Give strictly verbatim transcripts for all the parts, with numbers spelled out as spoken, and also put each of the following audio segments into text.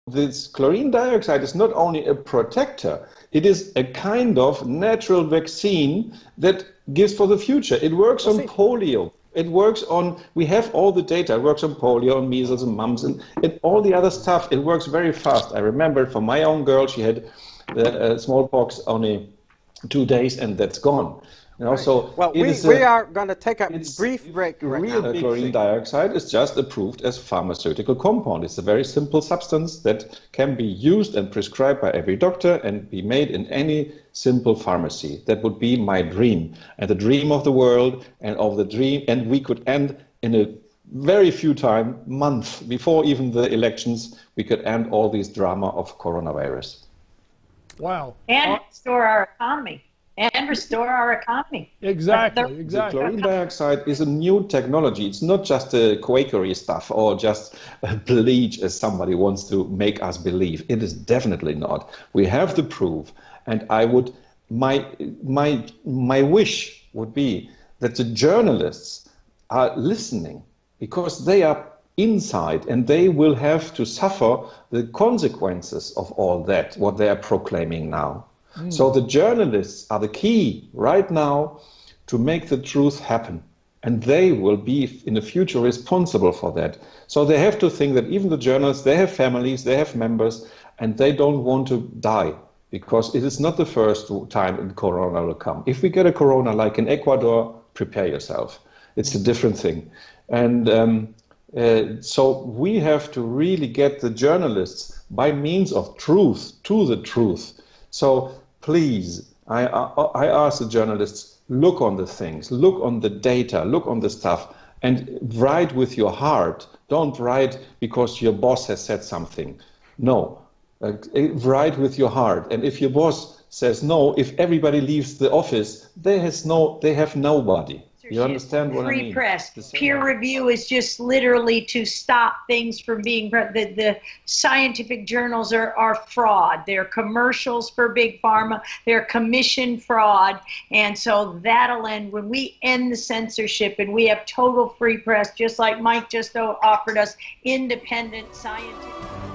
this chlorine dioxide is not only a protector, it is a kind of natural vaccine that gives for the future. It works on polio. It works on, we have all the data. It works on polio, on measles and mumps and, and all the other stuff. It works very fast. I remember for my own girl, she had the uh, smallpox only two days and that's gone. You know, right. so well, we, is, we uh, are going to take a brief break right real now. Chlorine dioxide is just approved as pharmaceutical compound. It's a very simple substance that can be used and prescribed by every doctor and be made in any simple pharmacy. That would be my dream and the dream of the world and of the dream. And we could end in a very few time, month before even the elections, we could end all these drama of coronavirus. Wow. And restore our economy. And restore our economy. Exactly, exactly. The chlorine dioxide is a new technology. It's not just a Quakery stuff or just bleach as somebody wants to make us believe. It is definitely not. We have the proof. And I would, my, my, my wish would be that the journalists are listening because they are inside and they will have to suffer the consequences of all that, what they are proclaiming now. Mm. So the journalists are the key right now to make the truth happen. And they will be in the future responsible for that. So they have to think that even the journalists, they have families, they have members, and they don't want to die because it is not the first time in Corona will come. If we get a Corona like in Ecuador, prepare yourself. It's a different thing. And um, uh, so we have to really get the journalists by means of truth to the truth. So please, I, I, I ask the journalists, look on the things, look on the data, look on the stuff, and write with your heart. Don't write because your boss has said something. No, uh, write with your heart. And if your boss says no, if everybody leaves the office, they, has no, they have nobody. You understand what I mean? Free press. Peer review is just literally to stop things from being, the, the scientific journals are, are fraud. They're commercials for big pharma. They're commission fraud. And so that'll end when we end the censorship and we have total free press, just like Mike just offered us, independent scientific.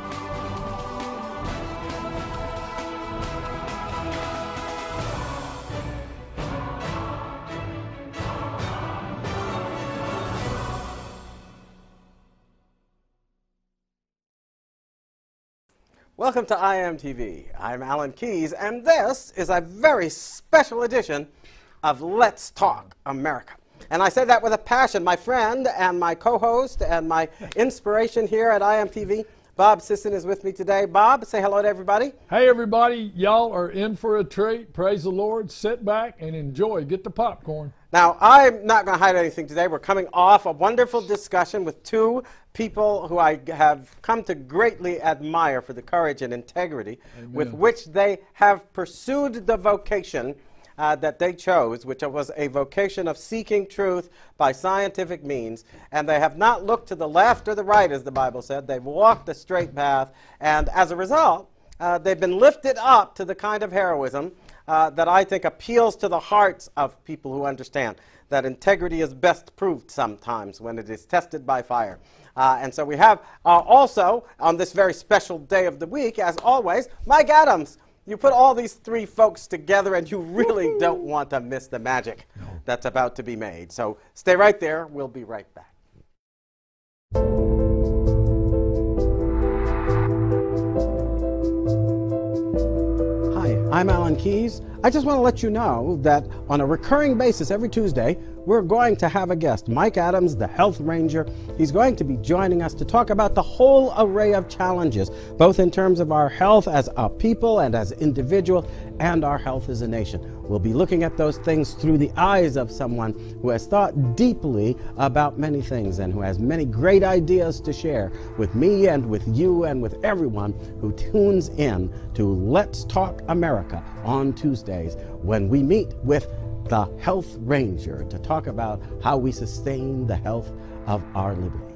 Welcome to I M T V. I'm Alan Keyes, and this is a very special edition of Let's Talk America. And I say that with a passion. My friend and my co-host and my inspiration here at I M T V, Bob Sisson, is with me today. Bob, say hello to everybody. Hey, everybody. Y'all are in for a treat. Praise the Lord. Sit back and enjoy. Get the popcorn. Now, I'm not going to hide anything today. We're coming off a wonderful discussion with two people who I have come to greatly admire for the courage and integrity Amen. With which they have pursued the vocation uh, that they chose, which was a vocation of seeking truth by scientific means. And they have not looked to the left or the right, as the Bible said. They've walked the straight path. And as a result, uh, they've been lifted up to the kind of heroism Uh, that I think appeals to the hearts of people who understand that integrity is best proved sometimes when it is tested by fire. Uh, and so we have uh, also, on this very special day of the week, as always, Mike Adams. You put all these three folks together and you really don't want to miss the magic no. that's about to be made. So stay right there. We'll be right back. I'm Alan Keyes. I just want to let you know that on a recurring basis every Tuesday, we're going to have a guest, Mike Adams, the Health Ranger. He's going to be joining us to talk about the whole array of challenges, both in terms of our health as a people and as individuals, and our health as a nation. We'll be looking at those things through the eyes of someone who has thought deeply about many things and who has many great ideas to share with me and with you and with everyone who tunes in to Let's Talk America on Tuesdays, when we meet with the Health Ranger to talk about how we sustain the health of our liberty.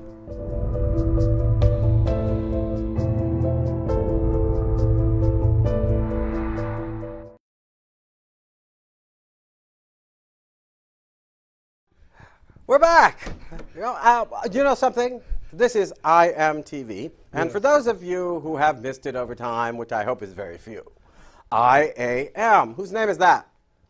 We're back. You know, uh, you know something? This is I am T V. And Yes. for those of you who have missed it over time, which I hope is very few, I A M. Whose name is that?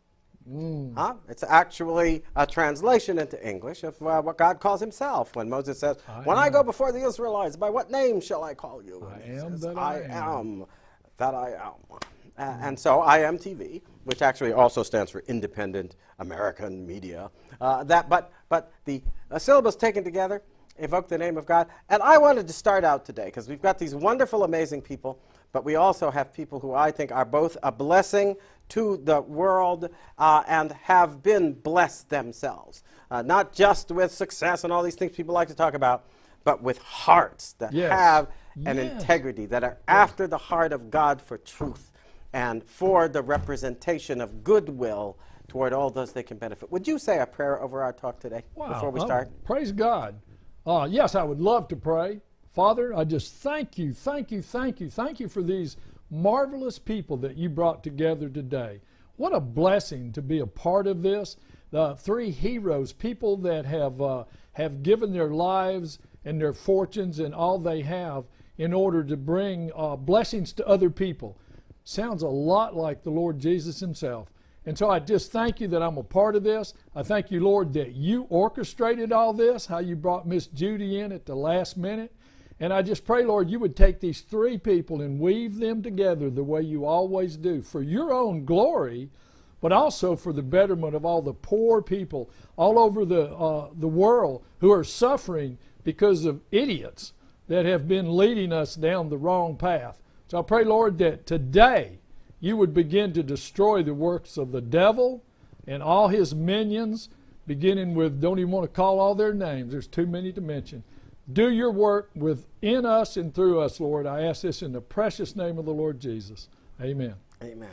Mm. Huh? It's actually a translation into English of uh, what God calls himself when Moses says, I when I am. go before the Israelites, by what name shall I call you? I And he am says, that I I am." am that I am. Uh, and so I am T V, which actually also stands for Independent American Media. Uh, that, but, but the uh, syllables taken together evoke the name of God. And I wanted to start out today because we've got these wonderful, amazing people, but we also have people who I think are both a blessing to the world uh, and have been blessed themselves. Uh, not just with success and all these things people like to talk about, but with hearts that Yes. have an Yes. integrity, that are after the heart of God for truth and for the representation of goodwill toward all those they can benefit. Would you say a prayer over our talk today Wow. before we Oh, start? praise God. Uh, yes, I would love to pray. Father, I just thank you, thank you, thank you, thank you for these marvelous people that you brought together today. What a blessing to be a part of this. The three heroes, people that have, uh, have given their lives and their fortunes and all they have in order to bring uh, blessings to other people. Sounds a lot like the Lord Jesus himself. And so I just thank you that I'm a part of this. I thank you, Lord, that you orchestrated all this, how you brought Miss Judy in at the last minute. And I just pray, Lord, you would take these three people and weave them together the way you always do for your own glory, but also for the betterment of all the poor people all over the, uh, the world who are suffering because of idiots that have been leading us down the wrong path. So I pray, Lord, that today you would begin to destroy the works of the devil and all his minions, beginning with, don't even want to call all their names, there's too many to mention. Do your work within us and through us, Lord. I ask this in the precious name of the Lord Jesus. Amen. Amen.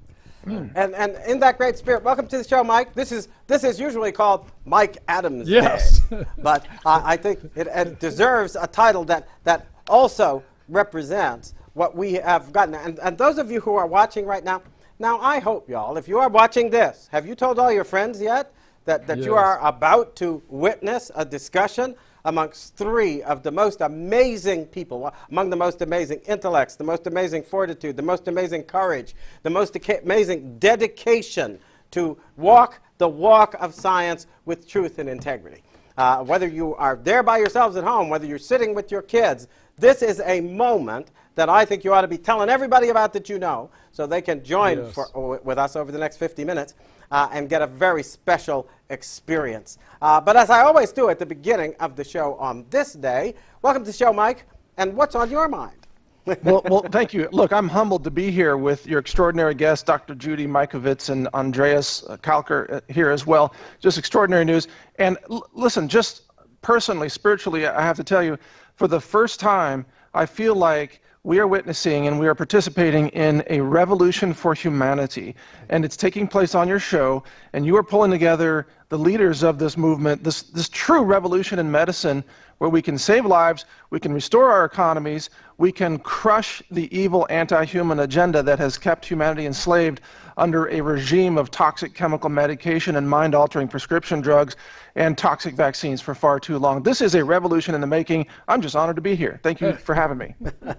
And, and in that great spirit, welcome to the show, Mike. This is, this is usually called Mike Adams Yes. Day, but uh, I think it, it deserves a title that, that also represents what we have gotten. And, and those of you who are watching right now, now I hope, y'all, if you are watching this, have you told all your friends yet that, that you Yes. are about to witness a discussion amongst three of the most amazing people, among the most amazing intellects, the most amazing fortitude, the most amazing courage, the most amazing dedication to walk the walk of science with truth and integrity. Uh, whether you are there by yourselves at home, whether you're sitting with your kids, this is a moment that I think you ought to be telling everybody about that you know, so they can join Yes. for, with us over the next fifty minutes uh, and get a very special experience. Uh, but as I always do at the beginning of the show on this day, welcome to the show, Mike, and what's on your mind? well, well, thank you. Look, I'm humbled to be here with your extraordinary guests, Doctor Judy Mikovits and Andreas uh, Kalker uh, here as well. Just extraordinary news. And l- listen, just personally, spiritually, I have to tell you, for the first time, I feel like we are witnessing and we are participating in a revolution for humanity. And it's taking place on your show, and you are pulling together the leaders of this movement, this, this true revolution in medicine, where we can save lives, we can restore our economies, we can crush the evil anti-human agenda that has kept humanity enslaved under a regime of toxic chemical medication and mind-altering prescription drugs and toxic vaccines for far too long. This is a revolution in the making. I'm just honored to be here. Thank you for having me.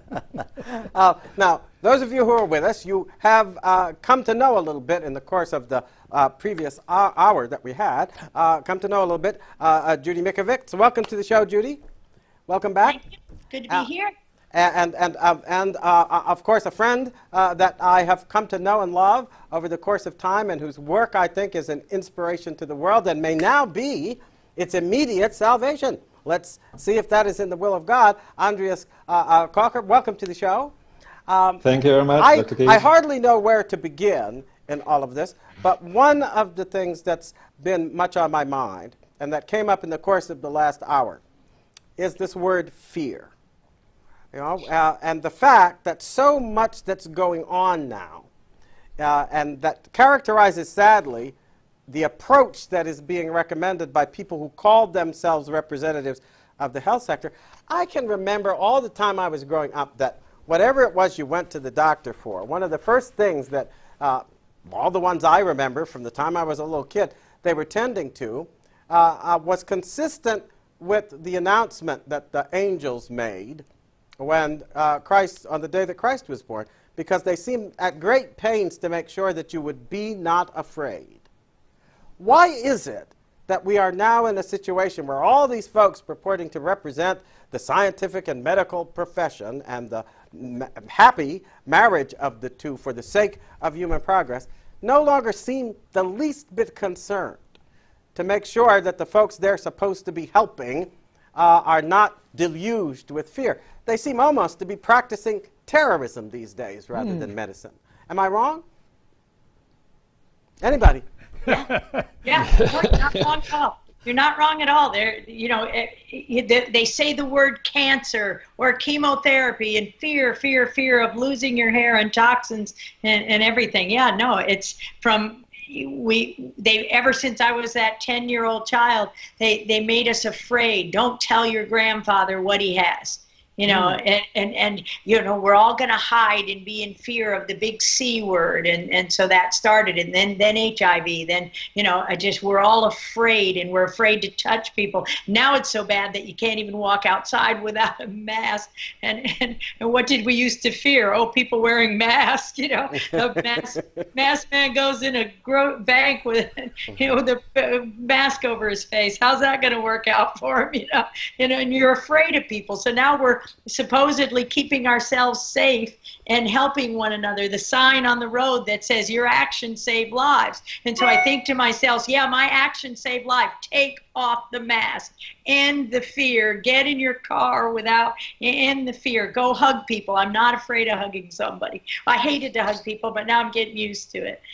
Uh, now, those of you who are with us, you have uh, come to know a little bit in the course of the uh, previous hour, hour that we had, uh, come to know a little bit uh, uh, Judy Mikovits. So welcome to the show, Judy. Welcome back. Thank you. Good to be Uh, here. And, and, um, and uh, uh, of course, a friend uh, that I have come to know and love over the course of time and whose work I think is an inspiration to the world and may now be its immediate salvation. Let's see if that is in the will of God. Andreas uh, uh, Kalker, welcome to the show. Um, Thank you very much, I, Doctor Keith. I hardly know where to begin in all of this, but one of the things that's been much on my mind and that came up in the course of the last hour is this word fear. You know, uh, and the fact that so much that's going on now, uh, and that characterizes, sadly, the approach that is being recommended by people who called themselves representatives of the health sector. I can remember all the time I was growing up that whatever it was you went to the doctor for, one of the first things that, uh, all the ones I remember from the time I was a little kid, they were tending to, uh, uh, was consistent with the announcement that the angels made when uh, Christ, on the day that Christ was born, because they seemed at great pains to make sure that you would be not afraid. Why is it that we are now in a situation where all these folks purporting to represent the scientific and medical profession and the ma happy marriage of the two for the sake of human progress no longer seem the least bit concerned to make sure that the folks they're supposed to be helping uh, are not deluged with fear? They seem almost to be practicing terrorism these days rather mm. than medicine. Am I wrong? Anybody? Yeah, yeah. No, you're not wrong at all. You're not wrong at all. They're, you know, it, it, they say the word cancer or chemotherapy and fear, fear, fear of losing your hair and toxins and, and everything. Yeah, no, it's from we. They ever since I was that ten-year-old child, they they made us afraid. Don't tell your grandfather what he has. You know, mm. and, and, and, you know, we're all going to hide and be in fear of the big C word. And, and so that started. And then, then H I V. Then, you know, I just, we're all afraid, and we're afraid to touch people. Now it's so bad that you can't even walk outside without a mask. And, and, and what did we used to fear? Oh, people wearing masks, you know. The mask, mask man goes in a gro bank with, you know, the uh, mask over his face. How's that going to work out for him, you know? You know, and you're afraid of people. So now we're supposedly keeping ourselves safe and helping one another. The sign on the road that says your actions save lives. And so I think to myself, yeah, my actions save life. Take off the mask, end the fear, get in your car without, end the fear, go hug people. I'm not afraid of hugging somebody. I hated to hug people, but now I'm getting used to it.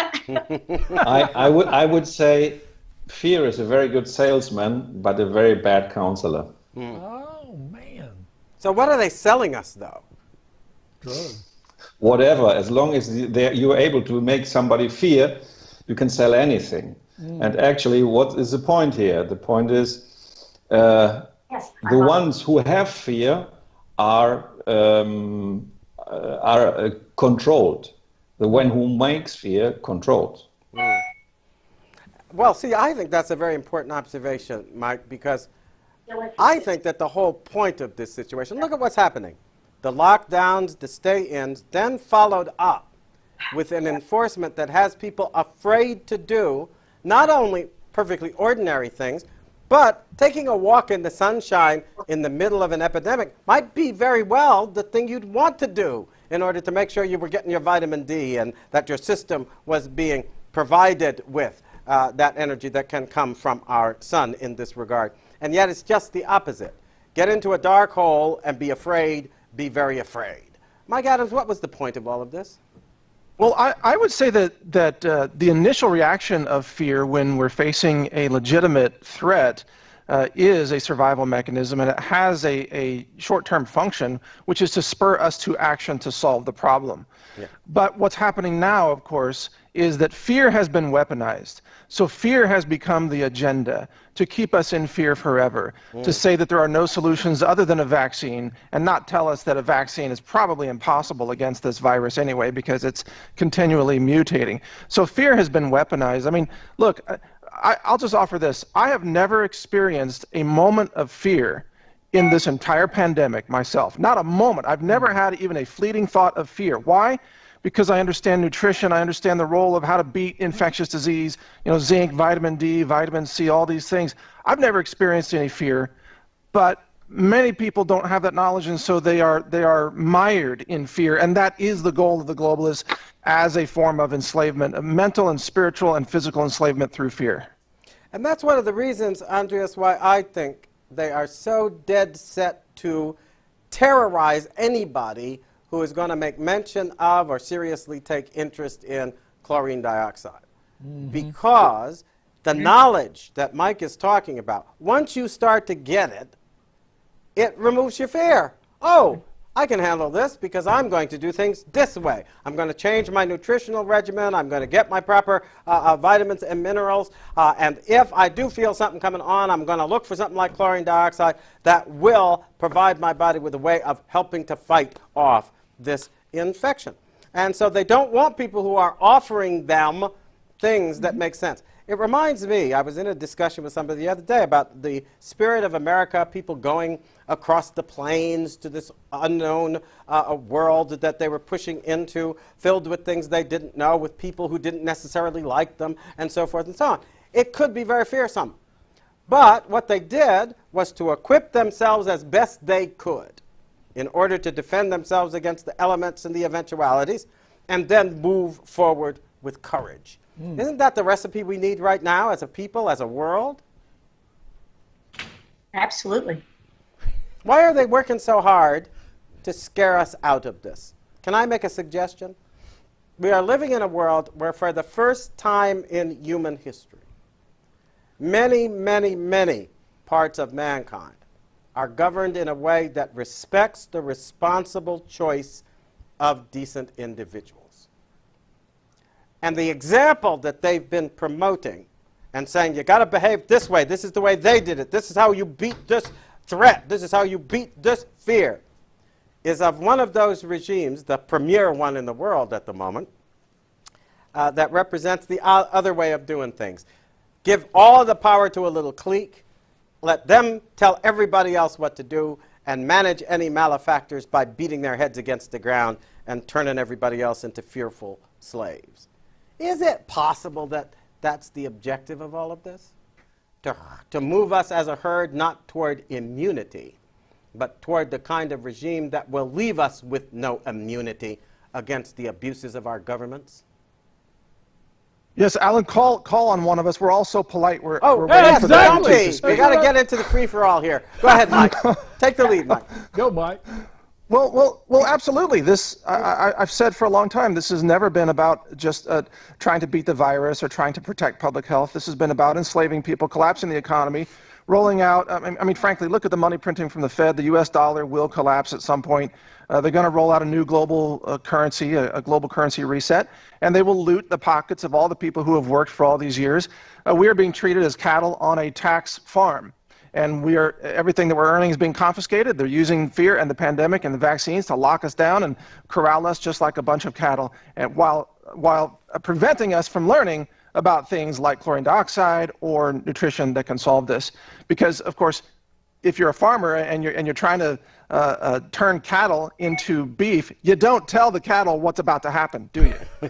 I, I, would, I would say fear is a very good salesman, but a very bad counselor. Mm. Oh, man. So what are they selling us, though? Drugs. Whatever, as long as you're able to make somebody fear, you can sell anything. Mm. And actually, what is the point here? The point is uh, yes, the ones who have fear are um, uh, are uh, controlled. The one who makes fear controlled. Mm. Well, see, I think that's a very important observation, Mike, because I think that the whole point of this situation, look at what's happening. The lockdowns, the stay-ins, then followed up with an enforcement that has people afraid to do not only perfectly ordinary things, but taking a walk in the sunshine in the middle of an epidemic might be very well the thing you'd want to do in order to make sure you were getting your vitamin D and that your system was being provided with uh, that energy that can come from our sun in this regard. And yet it's just the opposite. Get into a dark hole and be afraid, be very afraid. Mike Adams, what was the point of all of this? Well, I, I would say that, that uh, the initial reaction of fear when we're facing a legitimate threat uh, is a survival mechanism, and it has a, a short-term function, which is to spur us to action to solve the problem. Yeah. But what's happening now, of course, is that fear has been weaponized. So fear has become the agenda to keep us in fear forever, mm. to say that there are no solutions other than a vaccine, and not tell us that a vaccine is probably impossible against this virus anyway because it's continually mutating. So fear has been weaponized. I mean, look, I, I'll just offer this. I have never experienced a moment of fear in this entire pandemic myself. Not a moment. I've never had even a fleeting thought of fear. Why? Because I understand nutrition, I understand the role of how to beat infectious disease, you know, zinc, vitamin D, vitamin C, all these things. I've never experienced any fear, but many people don't have that knowledge, and so they are they are mired in fear, and that is the goal of the globalists as a form of enslavement, of mental and spiritual and physical enslavement through fear. And that's one of the reasons, Andreas, why I think they are so dead set to terrorize anybody who is going to make mention of or seriously take interest in chlorine dioxide. Mm-hmm. Because the knowledge that Mike is talking about, once you start to get it, it removes your fear. Oh, I can handle this because I'm going to do things this way. I'm going to change my nutritional regimen. I'm going to get my proper uh, uh, vitamins and minerals. Uh, and if I do feel something coming on, I'm going to look for something like chlorine dioxide that will provide my body with a way of helping to fight off this infection. And so they don't want people who are offering them things that make sense. It reminds me, I was in a discussion with somebody the other day about the spirit of America, people going across the plains to this unknown uh, world that they were pushing into, filled with things they didn't know, with people who didn't necessarily like them, and so forth and so on. It could be very fearsome. But what they did was to equip themselves as best they could in order to defend themselves against the elements and the eventualities, and then move forward with courage. Mm. Isn't that the recipe we need right now as a people, as a world? Absolutely. Why are they working so hard to scare us out of this? Can I make a suggestion? We are living in a world where for the first time in human history, many, many, many parts of mankind are governed in a way that respects the responsible choice of decent individuals. And the example that they've been promoting and saying, you got to behave this way, this is the way they did it, this is how you beat this threat, this is how you beat this fear, is of one of those regimes, the premier one in the world at the moment, uh, that represents the other way of doing things. Give all the power to a little clique, let them tell everybody else what to do, and manage any malefactors by beating their heads against the ground and turning everybody else into fearful slaves. Is it possible that that's the objective of all of this? To, to move us as a herd not toward immunity, but toward the kind of regime that will leave us with no immunity against the abuses of our governments? Yes, Alan, call call on one of us. We're all so polite. We're, oh, we're hey, waiting for the exactly. country to speak. We got to get into the free-for-all here. Go ahead, Mike. Take the lead, Mike. Go, Mike. Well, well, well, absolutely. This I, I, I've said for a long time. This has never been about just uh, trying to beat the virus or trying to protect public health. This has been about enslaving people, collapsing the economy, rolling out. I mean, I mean, frankly, look at the money printing from the Fed. The U S dollar will collapse at some point. Uh, they're going to roll out a new global uh, currency, a, a global currency reset, and they will loot the pockets of all the people who have worked for all these years. Uh, we are being treated as cattle on a tax farm. And we are, everything that we're earning is being confiscated. They're using fear and the pandemic and the vaccines to lock us down and corral us just like a bunch of cattle, and while, while preventing us from learning about things like chlorine dioxide or nutrition that can solve this. Because, of course, if you're a farmer and you're, and you're trying to uh, uh, turn cattle into beef, you don't tell the cattle what's about to happen, do you?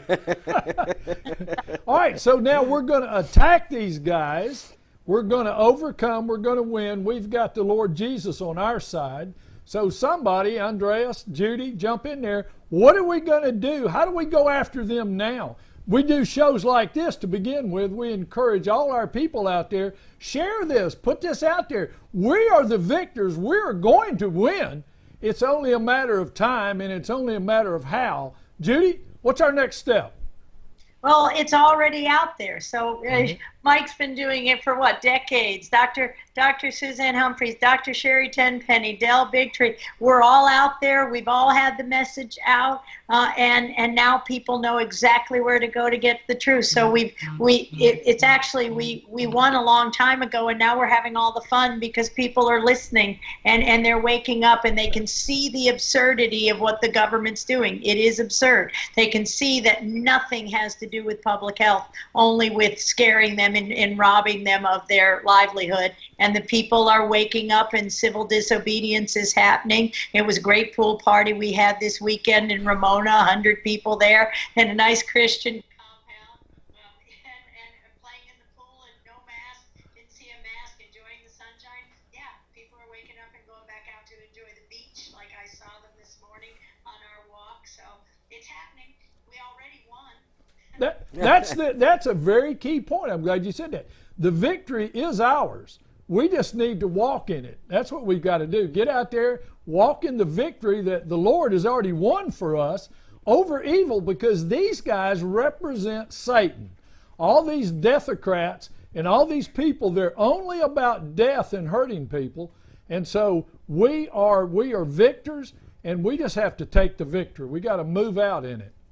All right, so now we're going to attack these guys. We're going to overcome. We're going to win. We've got the Lord Jesus on our side. So somebody, Andreas, Judy, jump in there. What are we going to do? How do we go after them now? We do shows like this to begin with. We encourage all our people out there, share this, put this out there. We are the victors. We are going to win. It's only a matter of time, and it's only a matter of how. Judy, what's our next step? Well, it's already out there. So uh, Mm-hmm. Mike's been doing it for what, decades? Doctor Doctor Suzanne Humphries, Doctor Sherry Tenpenny, Del Bigtree. We're all out there. We've all had the message out, uh, and and now people know exactly where to go to get the truth. So we've we it, it's actually we we won a long time ago, and now we're having all the fun because people are listening and and they're waking up and they can see the absurdity of what the government's doing. It is absurd. They can see that nothing has to do with public health, only with scaring them and, and robbing them of their livelihood. And the people are waking up and civil disobedience is happening. It was a great pool party we had this weekend in Ramona, one hundred people there, and a nice Christian compound, um, and, and playing in the pool and no mask, didn't see a mask, enjoying the sunshine. Yeah, people are waking up and going back out to enjoy the beach like I saw them this morning on our walk. So it's happening. We already won. That, that's, the, that's a very key point. I'm glad you said that. The victory is ours. We just need to walk in it. That's what we've got to do. Get out there, walk in the victory that the Lord has already won for us over evil, because these guys represent Satan. All these deathocrats and all these people, they're only about death and hurting people. And so we are, we are victors, and we just have to take the victory. We got to move out in it.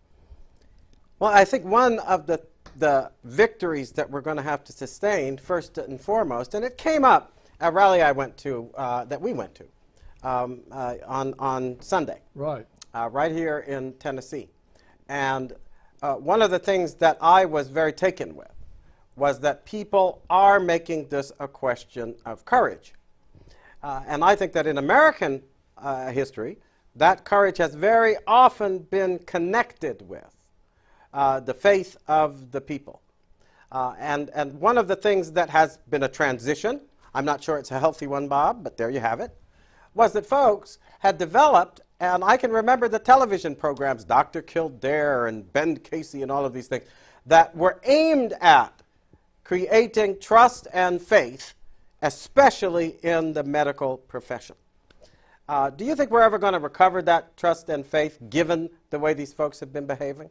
Well, I think one of the, the victories that we're going to have to sustain, first and foremost, and it came up at a rally I went to, uh, that we went to, um, uh, on, on Sunday. Right. Uh, right here in Tennessee. And uh, one of the things that I was very taken with was that people are making this a question of courage. Uh, and I think that in American uh, history, that courage has very often been connected with uh, the faith of the people. Uh, and, and one of the things that has been a transition, I'm not sure it's a healthy one, Bob, but there you have it, was that folks had developed, and I can remember the television programs, Doctor Kildare and Ben Casey and all of these things, that were aimed at creating trust and faith, especially in the medical profession. Uh, do you think we're ever going to recover that trust and faith, given the way these folks have been behaving?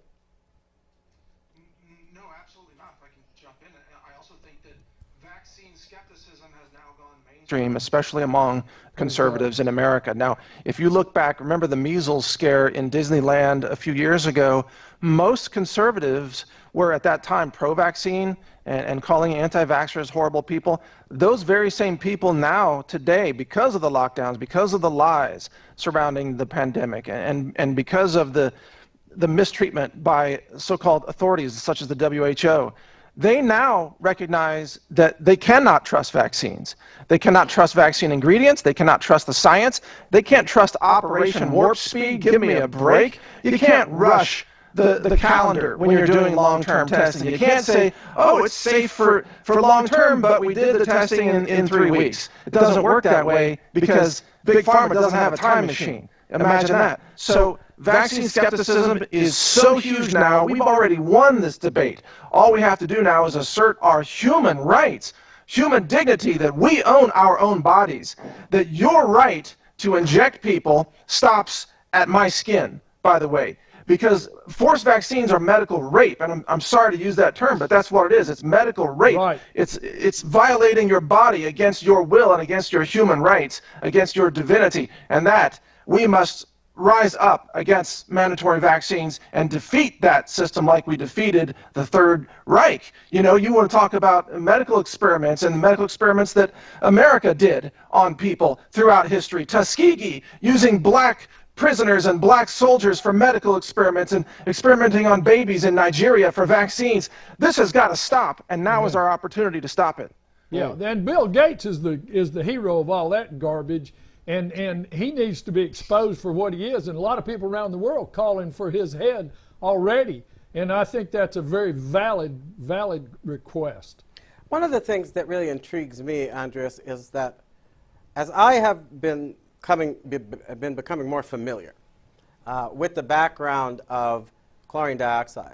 No, absolutely not. If I can jump in, I also think that vaccine skepticism has now gone mainstream, especially among conservatives in America. Now, if you look back, remember the measles scare in Disneyland a few years ago, most conservatives were at that time pro-vaccine and, and calling anti-vaxxers horrible people. Those very same people now, today, because of the lockdowns, because of the lies surrounding the pandemic, and, and because of the, the mistreatment by so-called authorities such as the W H O, they now recognize that they cannot trust vaccines. They cannot trust vaccine ingredients. They cannot trust the science. They can't trust Operation Warp Speed. Give me a break. You can't rush the, the calendar when you're doing long-term testing. You can't say, oh, it's safe for, for long-term, but we did the testing in, in three weeks. It doesn't work that way because Big Pharma doesn't have a time machine. Imagine that. So vaccine skepticism is so huge now. We've already won this debate. All we have to do now is assert our human rights, human dignity, that we own our own bodies, that your right to inject people stops at my skin, by the way. Because forced vaccines are medical rape, and I'm, I'm sorry to use that term, but that's what it is. It's medical rape. Right. It's, it's violating your body against your will and against your human rights, against your divinity, and that we must rise up against mandatory vaccines and defeat that system like we defeated the Third Reich. You know, you want to talk about medical experiments and the medical experiments that America did on people throughout history. Tuskegee using black prisoners and black soldiers for medical experiments and experimenting on babies in Nigeria for vaccines. This has got to stop, and now mm-hmm. is our opportunity to stop it. Yeah, and Bill Gates is the is the hero of all that garbage. And, and he needs to be exposed for what he is. And a lot of people around the world calling for his head already. And I think that's a very valid, valid request. One of the things that really intrigues me, Andreas, is that as I have been, coming, be, been becoming more familiar uh, with the background of chlorine dioxide,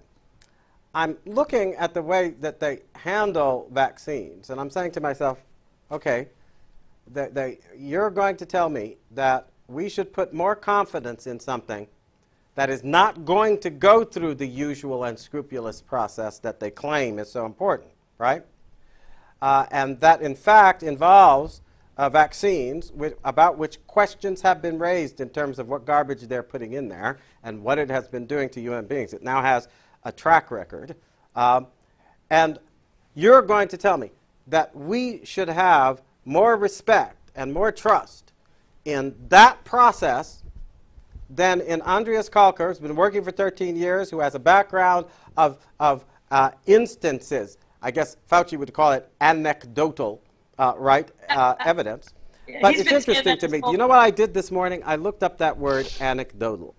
I'm looking at the way that they handle vaccines. And I'm saying to myself, okay, That they, you're going to tell me that we should put more confidence in something that is not going to go through the usual and scrupulous process that they claim is so important, right? Uh, and that, in fact, involves uh, vaccines with, about which questions have been raised in terms of what garbage they're putting in there and what it has been doing to human beings. It now has a track record. Um, and you're going to tell me that we should have more respect and more trust in that process than in Andreas Kalker, who's been working for thirteen years, who has a background of, of uh, instances, I guess Fauci would call it anecdotal, uh, right, uh, evidence. But it's interesting to me. Do you know what I did this morning? I looked up that word anecdotal.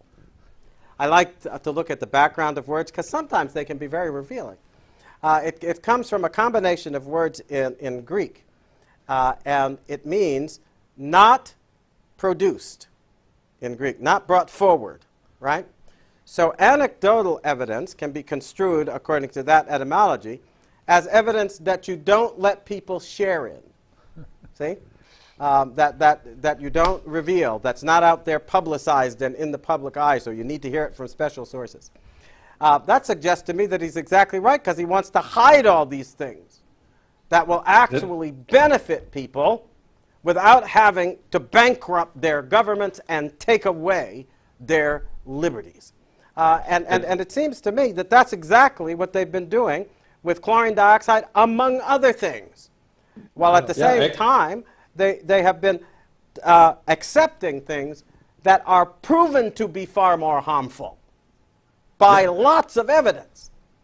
I like to, to look at the background of words because sometimes they can be very revealing. Uh, it, it comes from a combination of words in, in Greek. Uh, and it means not produced in Greek, not brought forward, right? So anecdotal evidence can be construed, according to that etymology, as evidence that you don't let people share in. See? Um, that, that, that you don't reveal, that's not out there publicized and in the public eye, so you need to hear it from special sources. Uh, that suggests to me that he's exactly right, because he wants to hide all these things that will actually benefit people without having to bankrupt their governments and take away their liberties. Uh, and, and, and it seems to me that that's exactly what they've been doing with chlorine dioxide, among other things. While at the Yeah, same I- time, they, they have been uh, accepting things that are proven to be far more harmful by lots of evidence.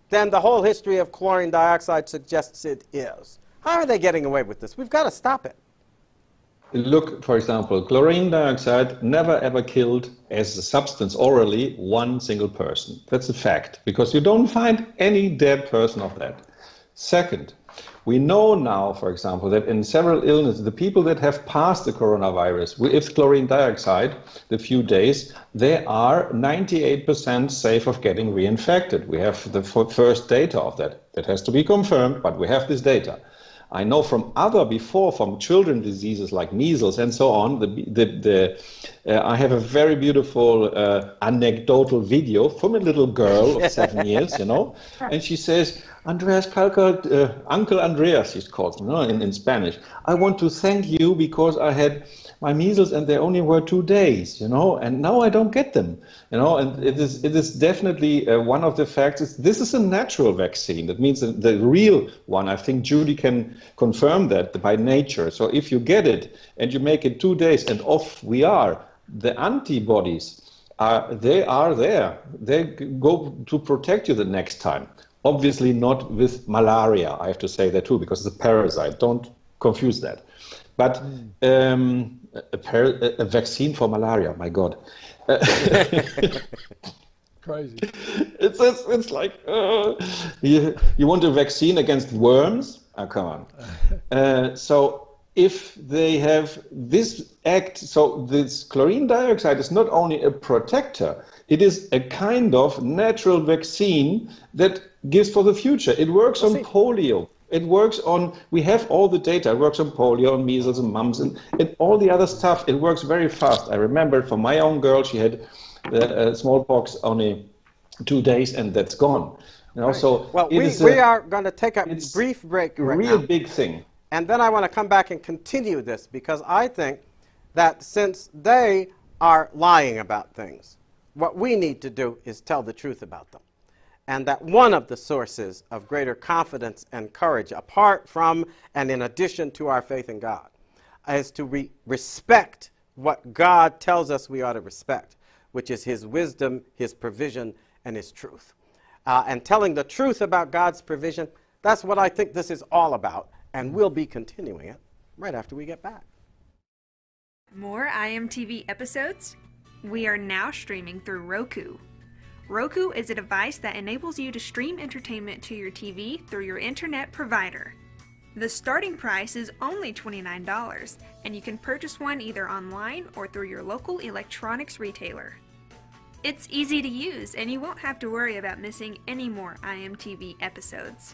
than the whole history of chlorine dioxide suggests it is. How are they getting away with this? We've got to stop it. Look, for example, chlorine dioxide never ever killed as a substance orally one single person. That's a fact, because you don't find any dead person of that. Second, we know now, for example, that in several illnesses, the people that have passed the coronavirus with chlorine dioxide, the few days, they are ninety-eight percent safe of getting reinfected. We have the first data of that. That has to be confirmed, but we have this data. I know from other before, from children diseases like measles and so on, the, the, the, uh, I have a very beautiful uh, anecdotal video from a little girl of seven years, you know, and she says, Andreas Kalker, uh, Uncle Andreas, he's called, you know, in, in Spanish, I want to thank you because I had my measles and they only were two days, you know, and now I don't get them, you know, and it is it is definitely uh, one of the facts. Is this is a natural vaccine. That means the, the real one. I think Judy can confirm that by nature. So if you get it and you make it two days and off we are, the antibodies are they are there. They go to protect you the next time. Obviously not with malaria. I have to say that too because it's a parasite. Don't confuse that. But um, a, par a vaccine for malaria, my God. Crazy. It's, it's, it's like, uh, you, you want a vaccine against worms? Oh, come on. Uh, so if they have this act, so this chlorine dioxide is not only a protector, it is a kind of natural vaccine that gives for the future. It works on polio. It works on, we have all the data, it works on polio, and measles, and mumps, and, and all the other stuff. It works very fast. I remember for my own girl, she had uh, smallpox only two days, and that's gone. You know, right. So well, we, we a, are going to take a brief break right real now. big thing. And then I want to come back and continue this, because I think that since they are lying about things, what we need to do is tell the truth about them. And that one of the sources of greater confidence and courage, apart from and in addition to our faith in God, is to re respect what God tells us we ought to respect, which is His wisdom, His provision, and His truth. Uh, and telling the truth about God's provision, that's what I think this is all about, and we'll be continuing it right after we get back. More I M T V episodes? We are now streaming through Roku. Roku is a device that enables you to stream entertainment to your T V through your internet provider. The starting price is only twenty-nine dollars, and you can purchase one either online or through your local electronics retailer. It's easy to use, and you won't have to worry about missing any more I M T V episodes.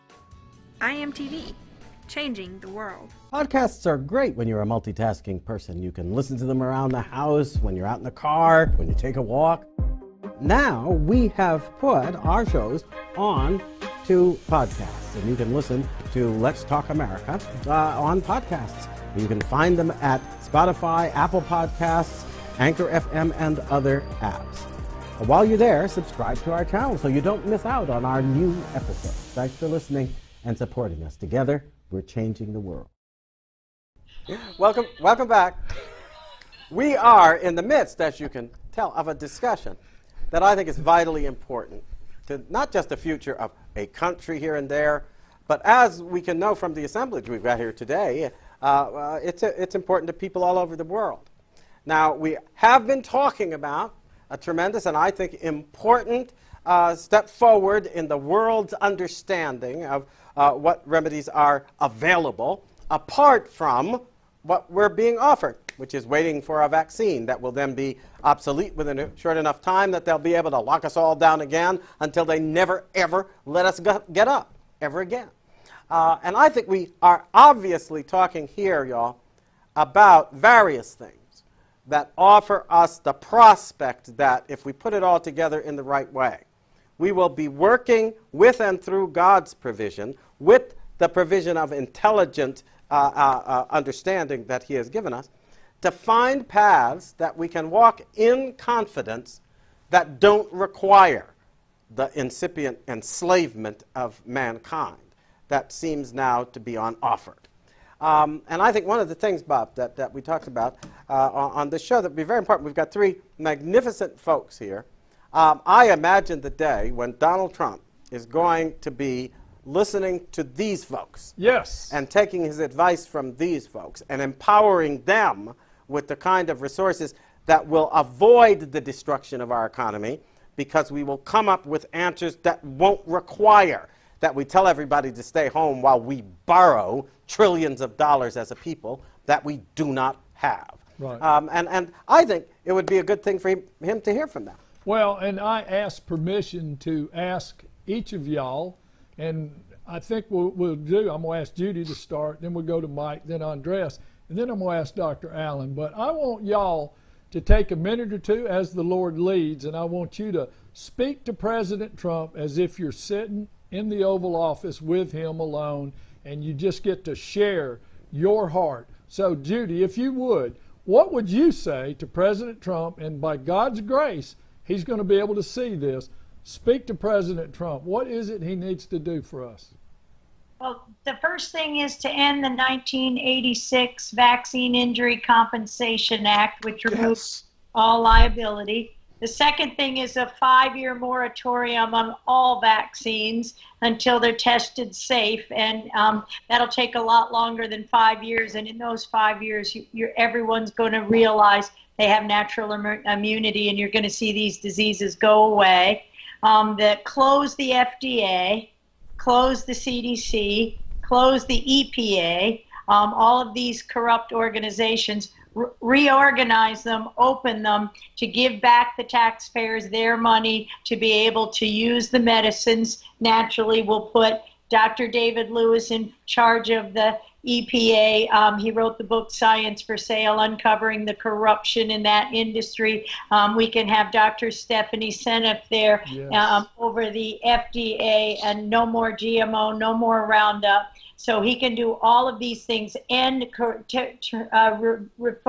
I M T V, changing the world. Podcasts are great when you're a multitasking person. You can listen to them around the house, when you're out in the car, when you take a walk. Now we have put our shows on to podcasts, and you can listen to Let's Talk America uh, on podcasts. You can find them at Spotify, Apple Podcasts, Anchor F M, and other apps. While you're there, subscribe to our channel so you don't miss out on our new episodes. Thanks for listening and supporting us. Together, we're changing the world. Welcome, welcome back. We are in the midst, as you can tell, of a discussion that I think is vitally important to not just the future of a country here and there, but as we can know from the assemblage we've got here today, uh, uh, it's, a, it's important to people all over the world. Now, we have been talking about a tremendous and I think important uh, step forward in the world's understanding of uh, what remedies are available, apart from what we're being offered, which is waiting for a vaccine that will then be obsolete within a short enough time that they'll be able to lock us all down again until they never, ever let us get up ever again. Uh, and I think we are obviously talking here, y'all, about various things that offer us the prospect that if we put it all together in the right way, we will be working with and through God's provision, with the provision of intelligent uh, uh, uh, understanding that He has given us, to find paths that we can walk in confidence that don't require the incipient enslavement of mankind that seems now to be on offer. Um, and I think one of the things, Bob, that, that we talked about uh, on, on this show that would be very important, we've got three magnificent folks here. Um, I imagine the day when Donald Trump is going to be listening to these folks. Yes. And taking his advice from these folks and empowering them with the kind of resources that will avoid the destruction of our economy, because we will come up with answers that won't require that we tell everybody to stay home while we borrow trillions of dollars as a people that we do not have. Right. Um, and, and I think it would be a good thing for him, him to hear from them. Well, and I asked permission to ask each of y'all, and I think we'll, we'll do, I'm going to ask Judy to start, then we'll go to Mike, then Andreas, and then I'm going to ask Doctor Allen. But I want y'all to take a minute or two as the Lord leads, and I want you to speak to President Trump as if you're sitting in the Oval Office with him alone, and you just get to share your heart. So, Judy, if you would, what would you say to President Trump? And by God's grace, he's going to be able to see this. Speak to President Trump. What is it he needs to do for us? Well, the first thing is to end the nineteen eighty-six Vaccine Injury Compensation Act, which removes Yes. all liability. The second thing is a five-year moratorium on all vaccines until they're tested safe, and um, that'll take a lot longer than five years. And in those five years, you, you're, everyone's going to realize they have natural Im- immunity, and you're going to see these diseases go away. Um, that close the F D A, close the C D C, close the E P A, um, all of these corrupt organizations. Re- reorganize them, open them to give back the taxpayers their money to be able to use the medicines. Naturally, we'll put Doctor David Lewis in charge of the E P A. Um, he wrote the book Science for Sale, uncovering the corruption in that industry. Um, we can have Doctor Stephanie Seneff there. Yes. um, over the F D A, and no more G M O, no more Roundup. So he can do all of these things and uh, re-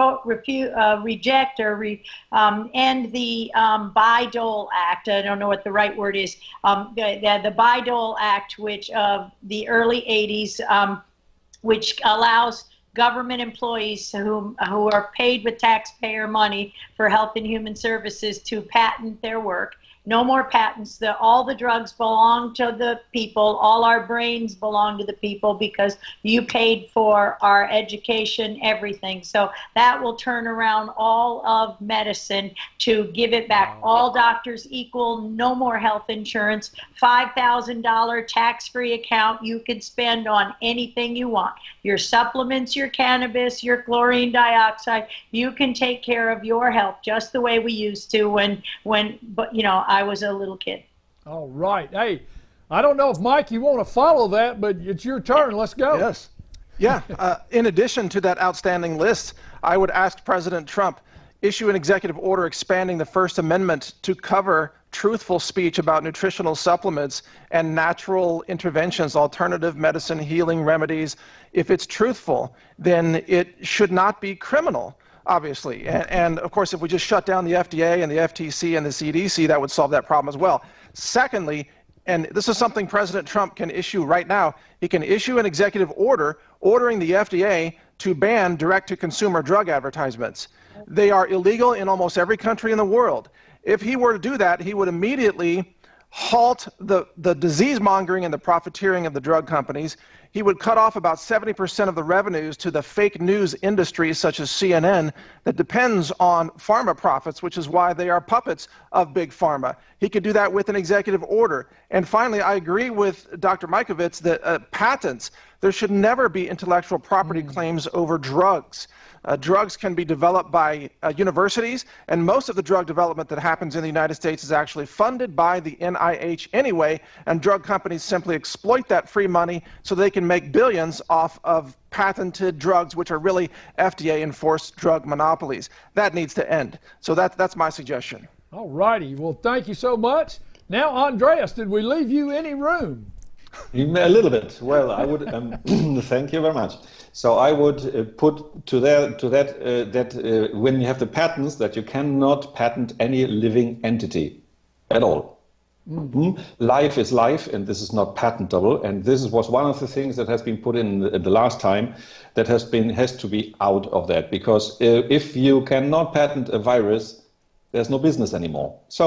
refu- uh, reject or re- um, end the um, Bayh-Dole Act. I don't know what the right word is. Um, the, the, the Bayh-Dole Act, which of the early eighties, um, which allows government employees who, who are paid with taxpayer money for health and human services to patent their work. No more patents. The, all the drugs belong to the people. All our brains belong to the people because you paid for our education, everything. So that will turn around all of medicine to give it back. Wow. All doctors equal, no more health insurance, five thousand dollars tax-free account you can spend on anything you want. Your supplements, your cannabis, your chlorine dioxide, you can take care of your health just the way we used to when, when, but you know, I was a little kid. All right. Hey, I don't know if, Mike, you want to follow that, but it's your turn. Let's go. Yes. Yeah. Uh, in addition to that outstanding list, I would ask President Trump, issue an executive order expanding the First Amendment to cover truthful speech about nutritional supplements and natural interventions, alternative medicine, healing remedies. If it's truthful, then it should not be criminal. Obviously, and, and of course, if we just shut down the F D A and the F T C and the C D C, that would solve that problem as well. Secondly, and this is something President Trump can issue right now, he can issue an executive order ordering the F D A to ban direct-to-consumer drug advertisements. They are illegal in almost every country in the world. If he were to do that, he would immediately halt the, the disease mongering and the profiteering of the drug companies. He would cut off about seventy percent of the revenues to the fake news industry, such as C N N, that depends on pharma profits, which is why they are puppets of big pharma. He could do that with an executive order. And finally, I agree with Doctor Mikovits that uh, patents, there should never be intellectual property mm. claims over drugs. Uh, drugs can be developed by uh, universities, and most of the drug development that happens in the United States is actually funded by the N I H anyway, and drug companies simply exploit that free money so they can make billions off of patented drugs, which are really F D A-enforced drug monopolies. That needs to end. So that, that's my suggestion. All righty. Well, thank you so much. Now, Andreas, did we leave you any room? A little bit. Well, I would um, thank you very much. So I would uh, put to there to that uh, that uh, when you have the patents, that you cannot patent any living entity at all. Mm-hmm. Life is life, and this is not patentable. And this was one of the things that has been put in the, the last time that has been has to be out of that, because uh, if you cannot patent a virus, there's no business anymore. So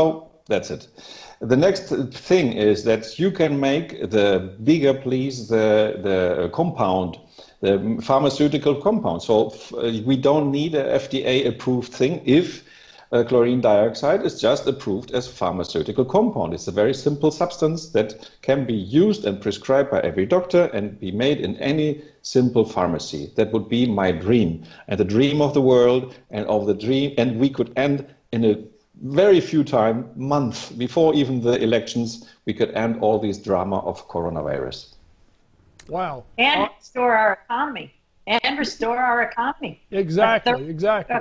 That's it. The next thing is that you can make the bigger, please, the, the compound, the pharmaceutical compound. So we don't need a F D A-approved thing if uh, chlorine dioxide is just approved as pharmaceutical compound. It's a very simple substance that can be used and prescribed by every doctor and be made in any simple pharmacy. That would be my dream, and the dream of the world, and of the dream, and we could end in a very few time, months before even the elections, we could end all these drama of coronavirus. Wow. And Uh, restore our economy. And restore our economy. exactly, The- exactly.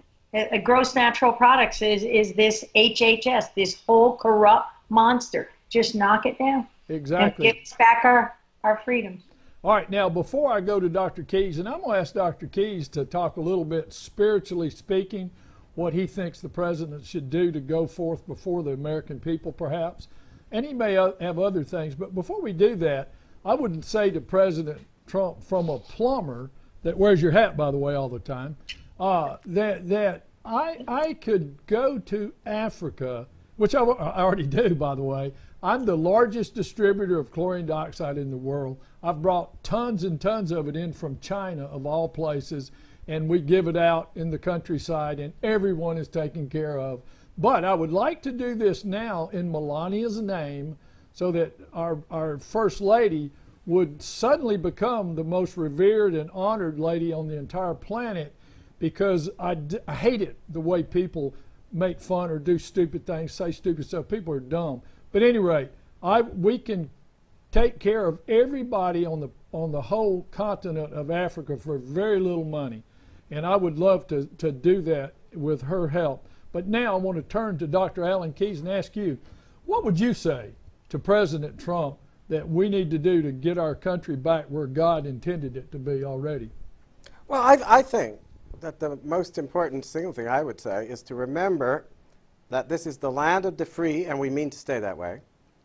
Uh, gross natural products is, is this H H S, this whole corrupt monster. Just knock it down. Exactly. And give us back our, our freedoms. All right, now before I go to Doctor Keys, and I'm going to ask Doctor Keys to talk a little bit spiritually speaking, what he thinks the president should do to go forth before the American people, perhaps. And he may have other things. But before we do that, I wouldn't say to President Trump, from a plumber that wears your hat, by the way, all the time, uh, that that I I could go to Africa, which I, I already do, by the way. I'm the largest distributor of chlorine dioxide in the world. I've brought tons and tons of it in from China, of all places, and we give it out in the countryside, and everyone is taken care of. But I would like to do this now in Melania's name, so that our, our First Lady would suddenly become the most revered and honored lady on the entire planet, because I, d- I hate it, the way people make fun or do stupid things, say stupid stuff. People are dumb. But at any rate, I, we can take care of everybody on the, on the whole continent of Africa for very little money. And I would love to, to do that with her help. But now I want to turn to Doctor Alan Keyes and ask you, what would you say to President Trump that we need to do to get our country back where God intended it to be already? Well, I, I think that the most important single thing I would say is to remember that this is the land of the free, and we mean to stay that way,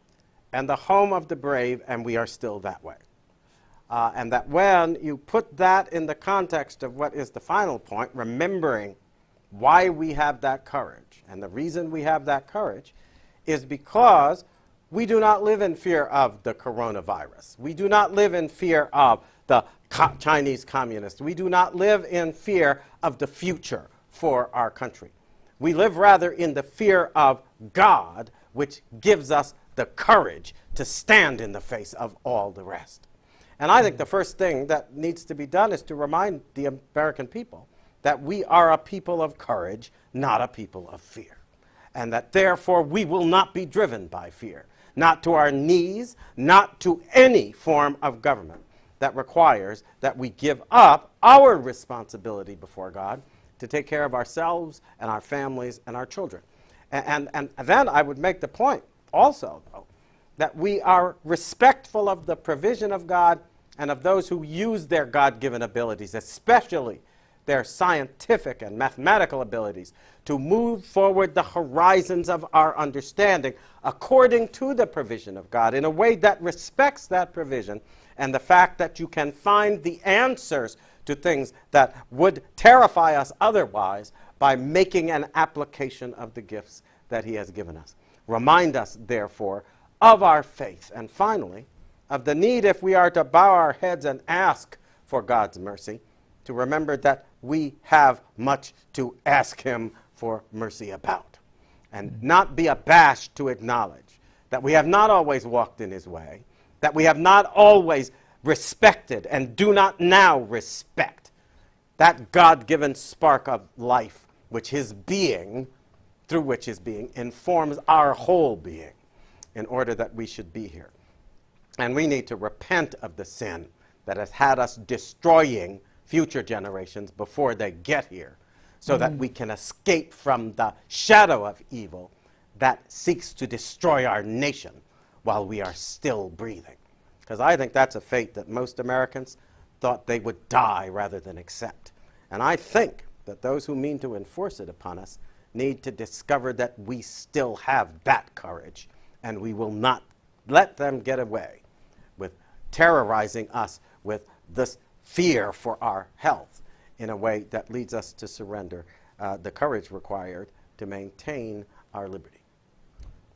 and the home of the brave, and we are still that way. Uh, and that when you put that in the context of what is the final point, remembering why we have that courage, and the reason we have that courage is because we do not live in fear of the coronavirus. We do not live in fear of the co- Chinese communists. We do not live in fear of the future for our country. We live rather in the fear of God, which gives us the courage to stand in the face of all the rest. And I think the first thing that needs to be done is to remind the American people that we are a people of courage, not a people of fear. And that therefore we will not be driven by fear, not to our knees, not to any form of government that requires that we give up our responsibility before God to take care of ourselves and our families and our children. And, and, and then I would make the point also, though, that we are respectful of the provision of God and of those who use their God-given abilities, especially their scientific and mathematical abilities, to move forward the horizons of our understanding according to the provision of God in a way that respects that provision and the fact that you can find the answers to things that would terrify us otherwise by making an application of the gifts that he has given us. Remind us, therefore, of our faith, and finally, of the need, if we are to bow our heads and ask for God's mercy, to remember that we have much to ask him for mercy about, and not be abashed to acknowledge that we have not always walked in his way, that we have not always respected and do not now respect that God-given spark of life which his being, through which his being informs our whole being in order that we should be here. And we need to repent of the sin that has had us destroying future generations before they get here, so mm. that we can escape from the shadow of evil that seeks to destroy our nation while we are still breathing. Because I think that's a fate that most Americans thought they would die rather than accept. And I think that those who mean to enforce it upon us need to discover that we still have that courage, and we will not let them get away with terrorizing us with this fear for our health in a way that leads us to surrender uh, the courage required to maintain our liberty.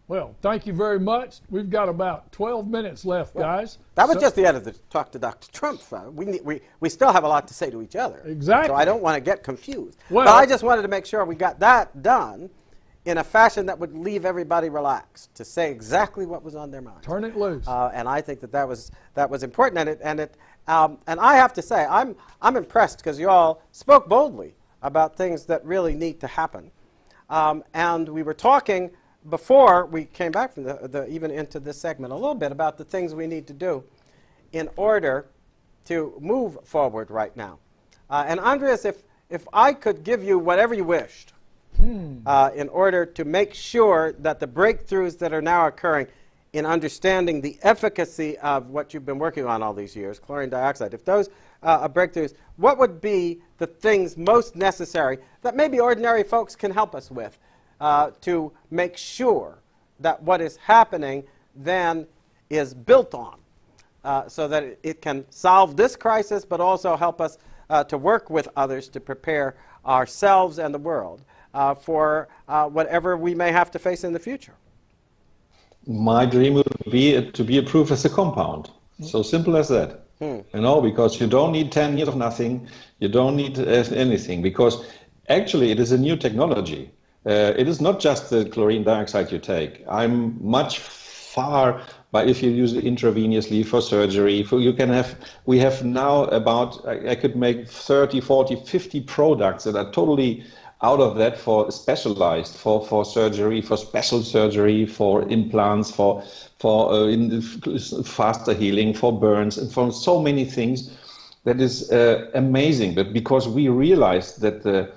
Well, thank you very much. We've got about twelve minutes left, well, guys. That was so, just the end of the talk to Doctor Trump. We, need, we, we still have a lot to say to each other. Exactly. So I don't want to get confused. Well, but I just wanted to make sure we got that done in a fashion that would leave everybody relaxed, to say exactly what was on their mind. Turn it loose. Uh, and I think that that was, that was important. And, it, and, it, um, and I have to say, I'm, I'm impressed because you all spoke boldly about things that really need to happen. Um, and we were talking before we came back from the, the, even into this segment, a little bit about the things we need to do in order to move forward right now. Uh, and Andreas, if, if I could give you whatever you wished hmm. uh, in order to make sure that the breakthroughs that are now occurring in understanding the efficacy of what you've been working on all these years, chlorine dioxide, if those uh, are breakthroughs, what would be the things most necessary that maybe ordinary folks can help us with Uh, to make sure that what is happening then is built on uh, so that it, it can solve this crisis but also help us uh, to work with others to prepare ourselves and the world uh, for uh, whatever we may have to face in the future? My dream would be to be approved as a compound. So simple as that. Hmm. You know, because you don't need ten years of nothing, you don't need uh, anything, because actually it is a new technology. Uh, it is not just the chlorine dioxide you take. I'm much far, but if you use it intravenously for surgery, for you can have, we have now about, I, I could make thirty, forty, fifty products that are totally out of that for specialized, for, for surgery, for special surgery, for implants, for, for uh, in faster healing, for burns, and for so many things. That is uh, amazing, but because we realized that the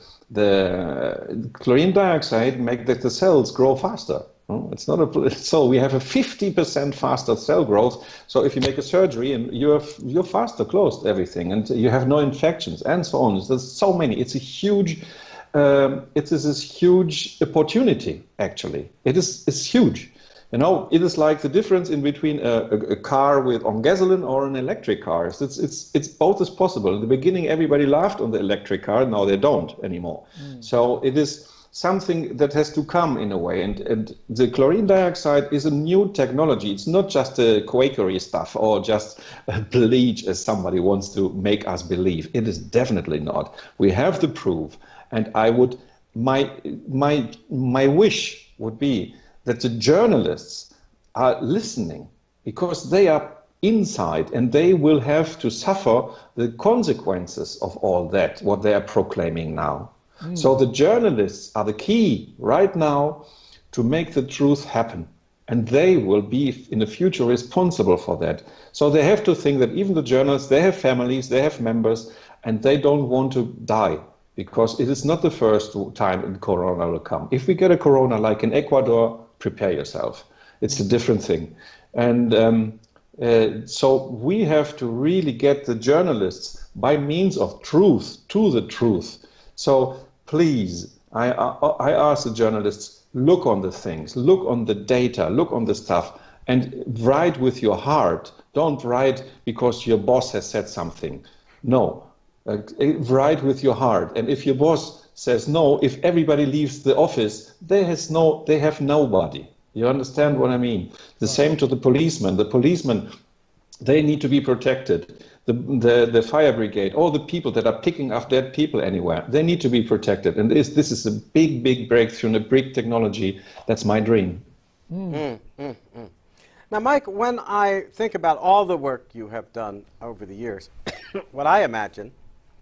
the chlorine dioxide make that the cells grow faster. It's not a, so we have a fifty percent faster cell growth. So if you make a surgery and you're you're faster closed everything, and you have no infections and so on. There's so many. It's a huge, um, it is this huge opportunity. Actually, it is it's huge. You know, it is like the difference in between a, a, a car with on gasoline or an electric car. It's, it's, it's both is possible. In the beginning, everybody laughed on the electric car. Now they don't anymore. Mm. So it is something that has to come in a way. And, and the chlorine dioxide is a new technology. It's not just a Quakery stuff or just a bleach, as somebody wants to make us believe. It is definitely not. We have the proof. And I would, my, my, my wish would be that the journalists are listening, because they are inside and they will have to suffer the consequences of all that, what they are proclaiming now. Mm. So the journalists are the key right now to make the truth happen. And they will be in the future responsible for that. So they have to think that even the journalists, they have families, they have members, and they don't want to die. Because it is not the first time Corona will come. If we get a Corona like in Ecuador, prepare yourself. It's a different thing. And um, uh, so we have to really get the journalists by means of truth to the truth. So please, I, I, I ask the journalists, look on the things, look on the data, look on the stuff, and write with your heart. Don't write because your boss has said something. No, uh, write with your heart. And if your boss says no, if everybody leaves the office, they has no, they have nobody. You understand what I mean? The same to the policemen. The policemen, they need to be protected. The, the, the fire brigade, all the people that are picking up dead people anywhere, they need to be protected. And this, this is a big, big breakthrough in a big technology. That's my dream. Mm. Mm, mm, mm. Now, Mike, when I think about all the work you have done over the years, what I imagine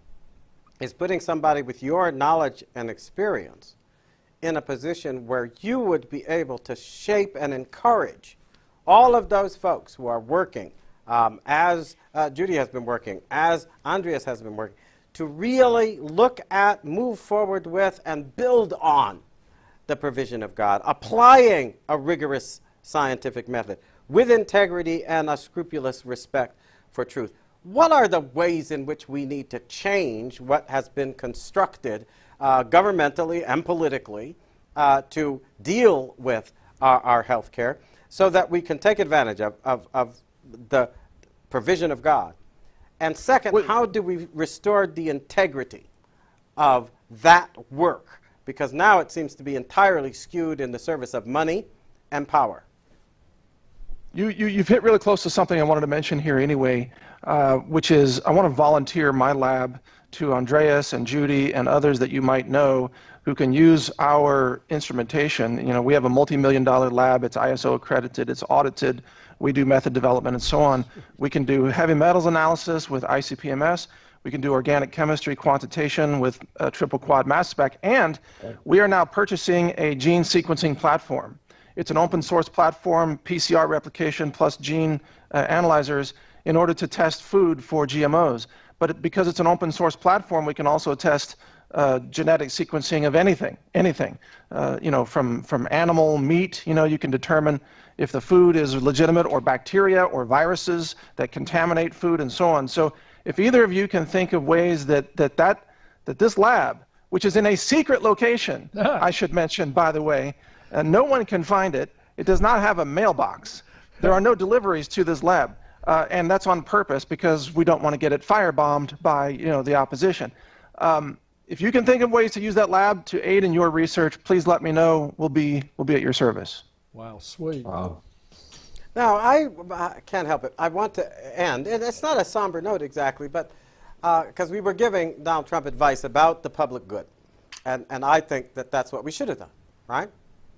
is putting somebody with your knowledge and experience in a position where you would be able to shape and encourage all of those folks who are working, um, as uh, Judy has been working, as Andreas has been working, to really look at, move forward with, and build on the provision of God, applying a rigorous scientific method with integrity and a scrupulous respect for truth. What are the ways in which we need to change what has been constructed uh, governmentally and politically uh, to deal with our, our health care so that we can take advantage of, of, of the provision of God? And second, Wait. how do we restore the integrity of that work? Because now it seems to be entirely skewed in the service of money and power. You, you, you've hit really close to something I wanted to mention here anyway, uh, which is I want to volunteer my lab to Andreas and Judy and others that you might know who can use our instrumentation. You know, we have a multi-million dollar lab. It's I S O accredited. It's audited. We do method development and so on. We can do heavy metals analysis with I C P M S. We can do organic chemistry quantitation with a triple quad mass spec. And we are now purchasing a gene sequencing platform. It's an open source platform, P C R replication plus gene uh, analyzers in order to test food for G M Os. But it, because it's an open source platform, we can also test uh, genetic sequencing of anything, anything. Uh, you know, from, from animal meat, you know, you can determine if the food is legitimate or bacteria or viruses that contaminate food and so on. So if either of you can think of ways that, that, that, that this lab, which is in a secret location, I should mention, by the way, and no one can find it. It does not have a mailbox. There are no deliveries to this lab, uh, and that's on purpose because we don't want to get it firebombed by you know the opposition. Um, if you can think of ways to use that lab to aid in your research, please let me know. We'll be we'll be at your service. Wow, sweet. Wow. Now, I, I can't help it. I want to end, and it's not a somber note exactly, but because uh, we were giving Donald Trump advice about the public good, and, and I think that that's what we should have done, right?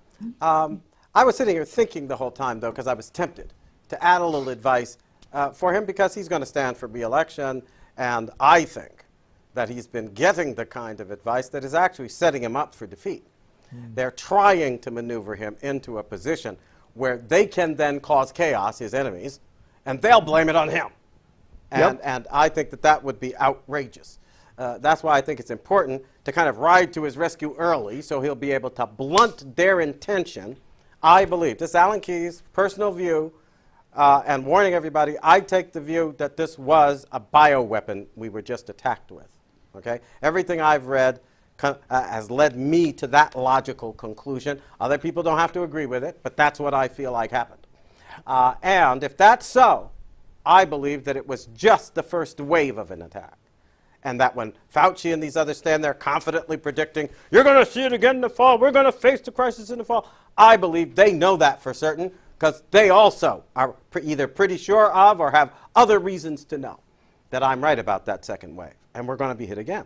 Um, I was sitting here thinking the whole time, though, because I was tempted to add a little advice uh, for him because he's going to stand for re-election, and I think that he's been getting the kind of advice that is actually setting him up for defeat. Mm. They're trying to maneuver him into a position where they can then cause chaos, his enemies, and they'll blame it on him. And, Yep. and I think that that would be outrageous. Uh, that's why I think it's important to kind of ride to his rescue early so he'll be able to blunt their intention. I believe, this is Alan Keyes' personal view, uh, and warning everybody, I take the view that this was a bioweapon we were just attacked with. Okay? Everything I've read uh, has led me to that logical conclusion. Other people don't have to agree with it, but that's what I feel like happened. Uh, and if that's so, I believe that it was just the first wave of an attack. And that when Fauci and these others stand there confidently predicting, you're going to see it again in the fall, we're going to face the crisis in the fall, I believe they know that for certain because they also are pre either pretty sure of or have other reasons to know that I'm right about that second wave. And we're going to be hit again.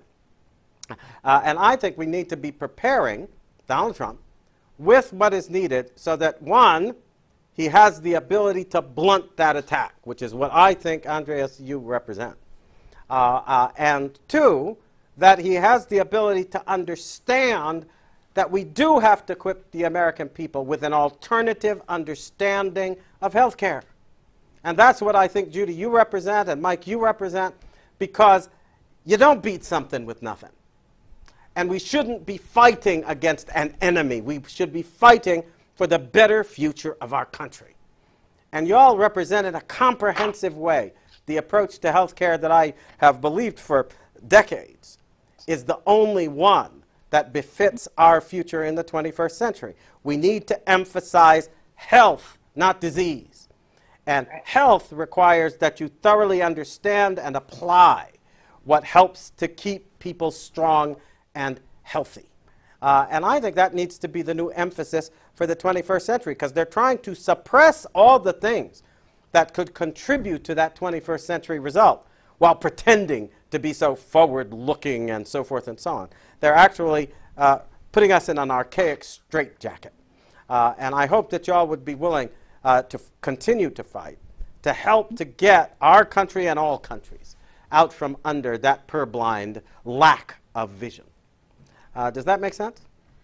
Uh, and I think we need to be preparing Donald Trump with what is needed so that, one, he has the ability to blunt that attack, which is what I think, Andreas, you represent. Uh, uh, and two, that he has the ability to understand that we do have to equip the American people with an alternative understanding of health care. And that's what I think, Judy, you represent, and Mike, you represent, because you don't beat something with nothing. And we shouldn't be fighting against an enemy. We should be fighting for the better future of our country. And you all represent in a comprehensive way the approach to health care that I have believed for decades is the only one that befits our future in the twenty-first century. We need to emphasize health, not disease. And health requires that you thoroughly understand and apply what helps to keep people strong and healthy. Uh, and I think that needs to be the new emphasis for the twenty-first century because they're trying to suppress all the things that could contribute to that twenty-first century result while pretending to be so forward-looking and so forth and so on. They're actually uh, putting us in an archaic straitjacket. Uh, and I hope that y'all would be willing uh, to continue to fight, to help to get our country and all countries out from under that purblind lack of vision. Uh, does that make sense?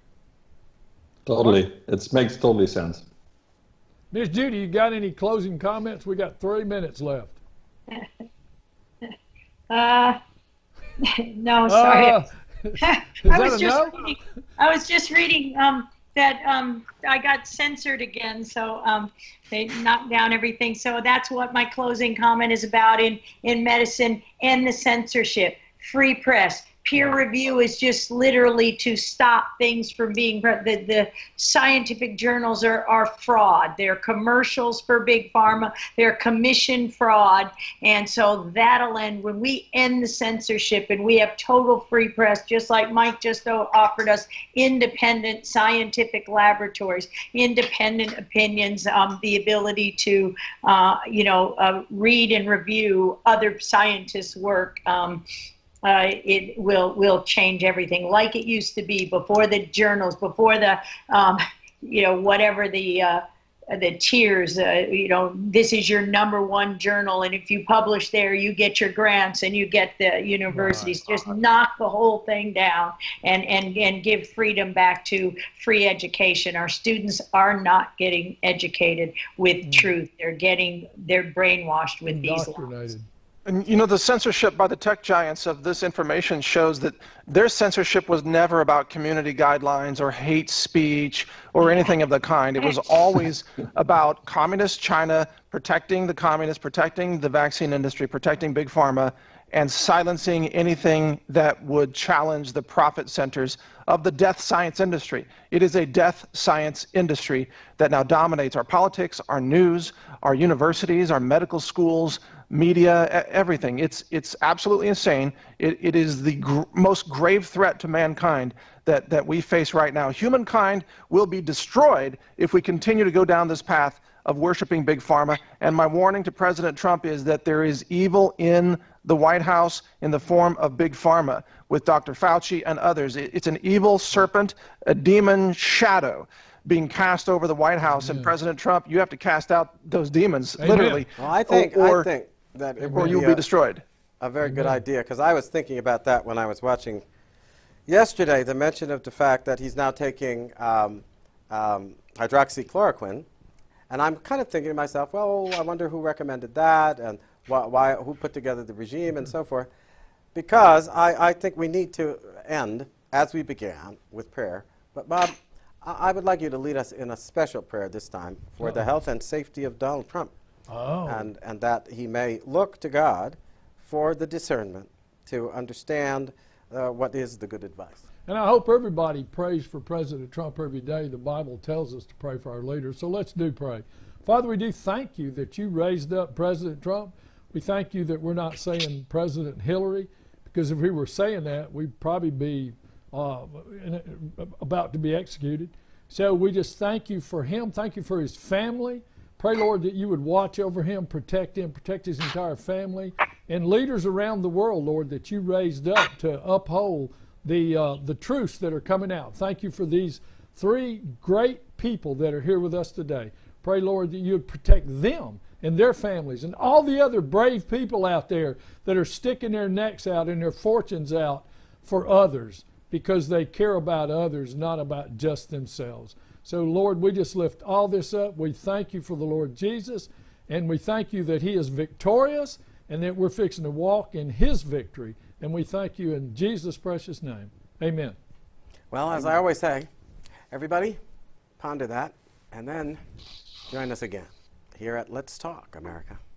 Totally. It makes totally sense. Miss Judy, you got any closing comments? We got three minutes left. Uh, no, sorry. Uh, I was just no? reading, I was just reading um, that um, I got censored again, so um, they knocked down everything. So that's what my closing comment is about in, in medicine and the censorship. Free press. Peer review is just literally to stop things from being, the, the scientific journals are, are fraud. They're commercials for big pharma. They're commission fraud. And so that'll end when we end the censorship and we have total free press, just like Mike just offered us, independent scientific laboratories, independent opinions, um, the ability to, uh, you know, uh, read and review other scientists' work. Um, Uh, it will will change everything like it used to be before the journals, before the, um, you know, whatever the uh, the tiers. Uh, you know, this is your number one journal, and if you publish there, you get your grants and you get the universities. Right. Just knock the whole thing down and and and give freedom back to free education. Our students are not getting educated with mm. truth. They're getting they're brainwashed with these lies. And you know, the censorship by the tech giants of this information shows that their censorship was never about community guidelines or hate speech or anything of the kind. It was always about communist China protecting the communists, protecting the vaccine industry, protecting big pharma, and silencing anything that would challenge the profit centers of the death science industry. It is a death science industry that now dominates our politics, our news, our universities, our medical schools, media, everything. It's it's absolutely insane. It, it is the gr most grave threat to mankind that, that we face right now. Humankind will be destroyed if we continue to go down this path of worshiping big pharma. And my warning to President Trump is that there is evil in the White House in the form of big pharma with Doctor Fauci and others. It, it's an evil serpent, a demon shadow being cast over the White House. Amen. And President Trump, you have to cast out those demons, Amen. Literally. Well, I think, or, I think that it or will you'll be, be a, destroyed. A very Amen. Good idea, because I was thinking about that when I was watching yesterday the mention of the fact that he's now taking um, um, hydroxychloroquine. And I'm kind of thinking to myself, well, I wonder who recommended that and why, why, who put together the regime and so forth. Because I, I think we need to end, as we began, with prayer. But Bob, I, I would like you to lead us in a special prayer this time for oh. the health and safety of Donald Trump. Oh. And, and that he may look to God for the discernment to understand uh, what is the good advice. And I hope everybody prays for President Trump every day. The Bible tells us to pray for our leaders, so let's do pray. Father, we do thank you that you raised up President Trump. We thank you that we're not saying President Hillary, because if we were saying that, we'd probably be uh, in a, about to be executed. So we just thank you for him. Thank you for his family. Pray, Lord, that you would watch over him, protect him, protect his entire family, and leaders around the world, Lord, that you raised up to uphold the uh, the truths that are coming out. Thank you for these three great people that are here with us today. Pray, Lord, that you would protect them and their families and all the other brave people out there that are sticking their necks out and their fortunes out for others because they care about others, not about just themselves. So, Lord, we just lift all this up. We thank you for the Lord Jesus, and we thank you that he is victorious and that we're fixing to walk in his victory. And we thank you in Jesus' precious name. Amen. Well, as I always say, everybody ponder that and then join us again here at Let's Talk America.